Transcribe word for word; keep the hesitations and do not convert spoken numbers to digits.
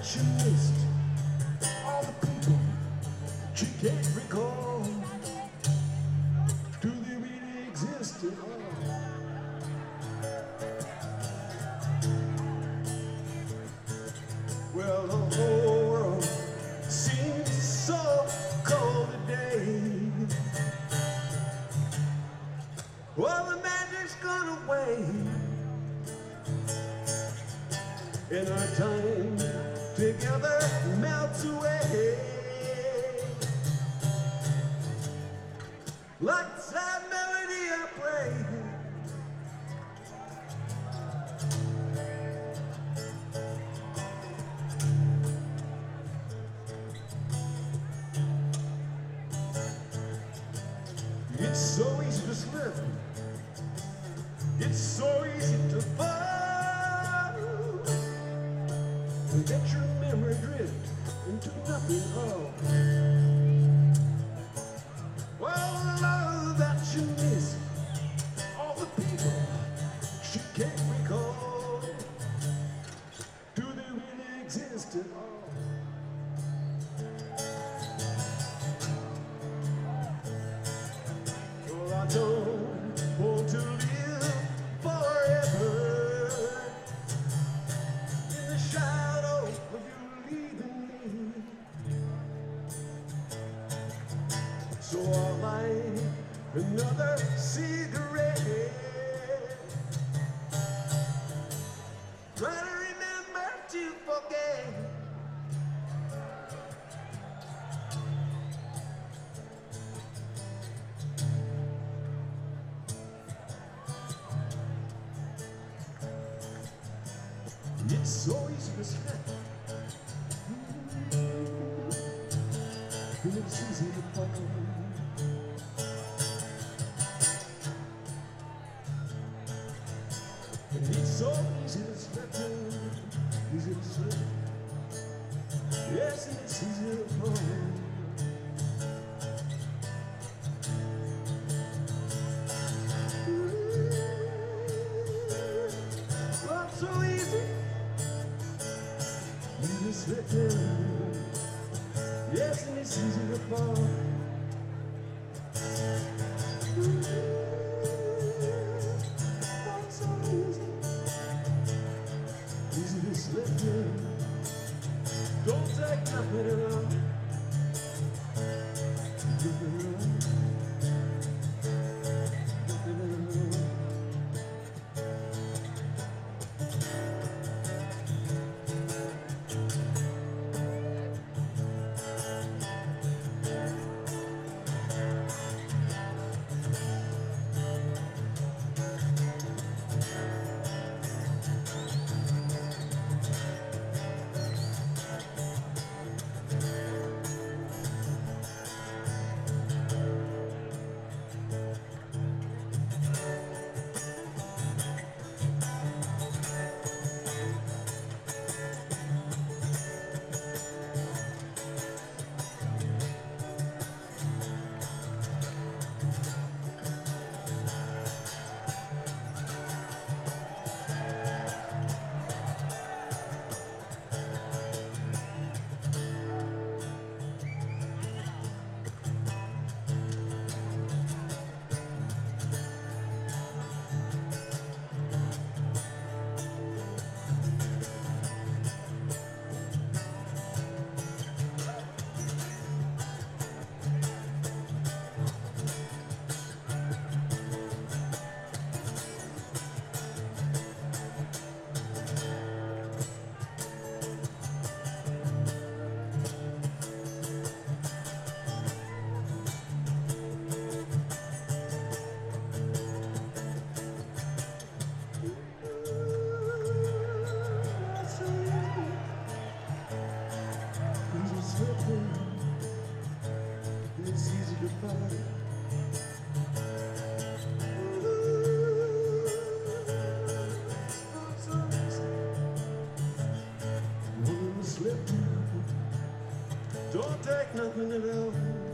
you missed, all the people that you can't recall. Do they really exist at all? Well, the whole world seems so cold today. Well, the magic's gone away, and our time together melts away like the sad melody I play. It's so easy to slip, it's so easy to fall, to let your memory drift into nothing at all. Well, the love that you miss, all the people you can't recall, do they really exist at all? I don't want to live forever in the shadow of you leaving me. So I'll light another cigarette, try to remember to forget. It's so easy to slip, and it's easy to fall. And it's so easy to slip, easy to slip. Yes, and it's easy to fall. Well, so easy. You just slip in, yes, and it's easy to fall. Ooh, oh, it's so easy, easy to slip in. Don't take nothing at all. Nothing at all. Nothing at all. It's easy to find. Ooh, so easy. When you slip, don't take nothing at all.